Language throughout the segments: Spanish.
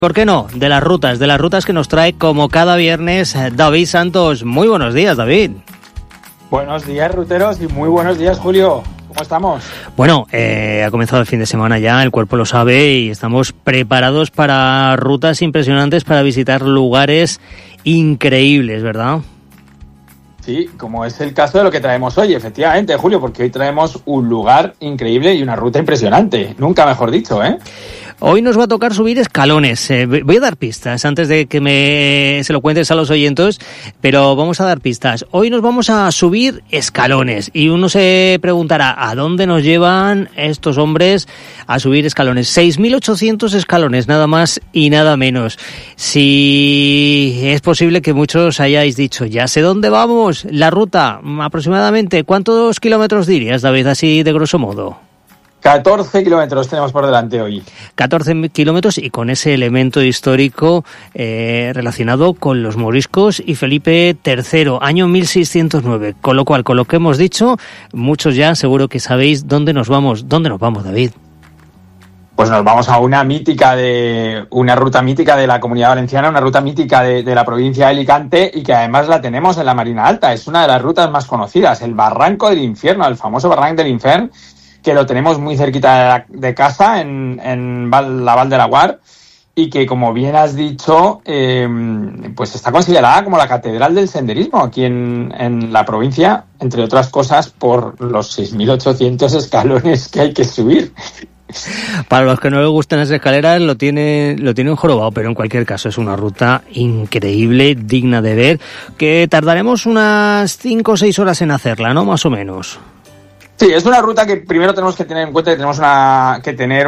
¿Por qué no? De las rutas que nos trae como cada viernes David Santos. Muy buenos días, David. Buenos días, ruteros, y muy buenos días, Julio. ¿Cómo estamos? Bueno, ha comenzado el fin de semana ya, el cuerpo lo sabe y estamos preparados para rutas impresionantes, para visitar lugares increíbles, ¿verdad? Sí, como es el caso de lo que traemos hoy, efectivamente, Julio, porque hoy traemos un lugar increíble y una ruta impresionante. Nunca mejor dicho, ¿eh? Hoy nos va a tocar subir escalones. Voy a dar pistas antes de que se lo cuentes a los oyentes, pero vamos a dar pistas. Hoy nos vamos a subir escalones y uno se preguntará ¿a dónde nos llevan estos hombres a subir escalones? 6.800 escalones, nada más y nada menos. Si es posible que muchos hayáis dicho, ya sé dónde vamos, la ruta aproximadamente. ¿Cuántos kilómetros dirías, David, así de grosso modo? 14 kilómetros tenemos por delante hoy. 14 kilómetros y con ese elemento histórico relacionado con los moriscos y Felipe III, año 1609. Con lo cual, con lo que hemos dicho, muchos ya seguro que sabéis dónde nos vamos. ¿Dónde nos vamos, David? Pues nos vamos a una ruta mítica de la Comunidad Valenciana, una ruta mítica de la provincia de Alicante y que además la tenemos en la Marina Alta. Es una de las rutas más conocidas, el Barranco del Infierno, el famoso Barranco del Infierno, que lo tenemos muy cerquita de casa, en la Val de Laguar, y que, como bien has dicho, pues está considerada como la catedral del senderismo aquí en la provincia, entre otras cosas por los 6.800 escalones que hay que subir. Para los que no les gustan las escaleras lo tienen jorobado, pero en cualquier caso es una ruta increíble, digna de ver, que tardaremos unas 5 o 6 horas en hacerla, ¿no? Más o menos. Sí, es una ruta que primero tenemos que tener en cuenta que tenemos que tener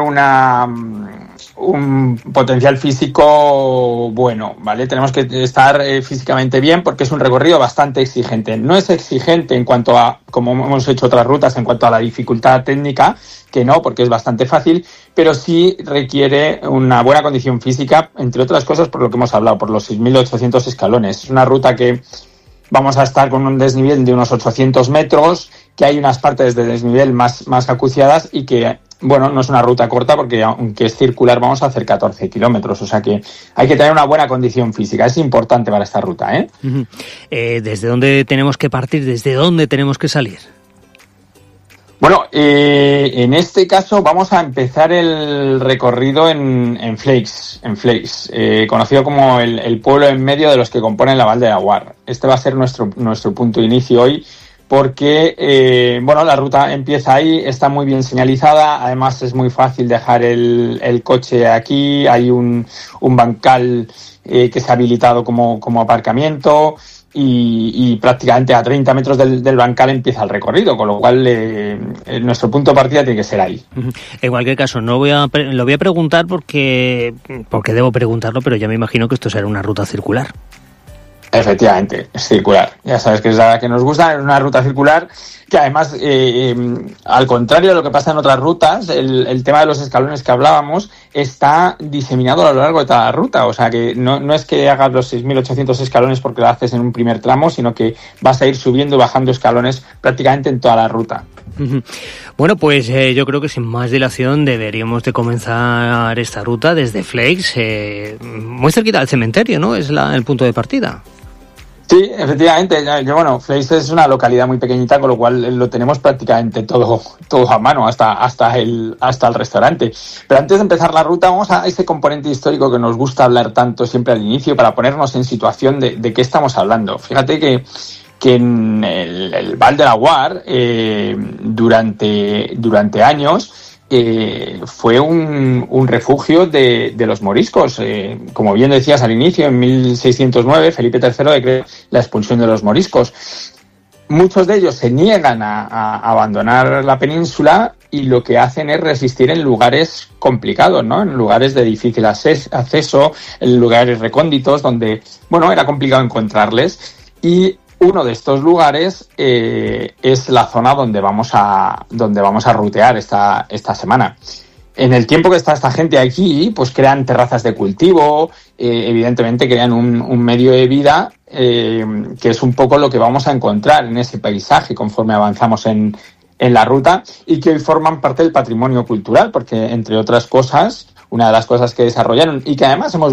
un potencial físico bueno, ¿vale? Tenemos que estar físicamente bien porque es un recorrido bastante exigente. No es exigente en cuanto a, como hemos hecho otras rutas, en cuanto a la dificultad técnica, que no, porque es bastante fácil, pero sí requiere una buena condición física, entre otras cosas por lo que hemos hablado, por los 6.800 escalones. Es una ruta que vamos a estar con un desnivel de unos 800 metros, que hay unas partes de desnivel más acuciadas y que, bueno, no es una ruta corta porque aunque es circular vamos a hacer 14 kilómetros, o sea que hay que tener una buena condición física, es importante para esta ruta, ¿eh? Uh-huh. ¿Desde dónde tenemos que partir? ¿Desde dónde tenemos que salir? Bueno, en este caso vamos a empezar el recorrido en Fleix, conocido como el pueblo en medio de los que componen la Val de Laguar. Este va a ser nuestro punto de inicio hoy, porque la ruta empieza ahí, está muy bien señalizada, además es muy fácil dejar el coche aquí, hay un bancal que se ha habilitado como aparcamiento. Y prácticamente a 30 metros del bancal empieza el recorrido, con lo cual nuestro punto de partida tiene que ser ahí. En cualquier caso, lo voy a preguntar porque debo preguntarlo, pero ya me imagino que esto será una ruta circular. Efectivamente, es circular. Ya sabes que es la que nos gusta, es una ruta circular que además, al contrario de lo que pasa en otras rutas, el tema de los escalones que hablábamos está diseminado a lo largo de toda la ruta. O sea que no es que hagas los 6.800 escalones porque lo haces en un primer tramo, sino que vas a ir subiendo y bajando escalones prácticamente en toda la ruta. Bueno, pues yo creo que sin más dilación deberíamos de comenzar esta ruta desde Fleix, muy cerquita del cementerio, ¿no? Es el punto de partida. Sí, efectivamente. Fleix es una localidad muy pequeñita, con lo cual lo tenemos prácticamente todo a mano, hasta el restaurante. Pero antes de empezar la ruta, vamos a ese componente histórico que nos gusta hablar tanto siempre al inicio, para ponernos en situación de qué estamos hablando. Fíjate que en el Val de Laguar, durante años, fue un refugio de los moriscos. Como bien decías al inicio, en 1609 Felipe III decretó la expulsión de los moriscos. Muchos de ellos se niegan a abandonar la península y lo que hacen es resistir en lugares complicados, ¿no? En lugares de difícil acceso, en lugares recónditos donde, era complicado encontrarles. Y uno de estos lugares es la zona donde vamos a rutear esta semana. En el tiempo que está esta gente aquí, pues crean terrazas de cultivo, evidentemente crean un medio de vida que es un poco lo que vamos a encontrar en ese paisaje conforme avanzamos en la ruta, y que hoy forman parte del patrimonio cultural, porque entre otras cosas una de las cosas que desarrollaron y que además hemos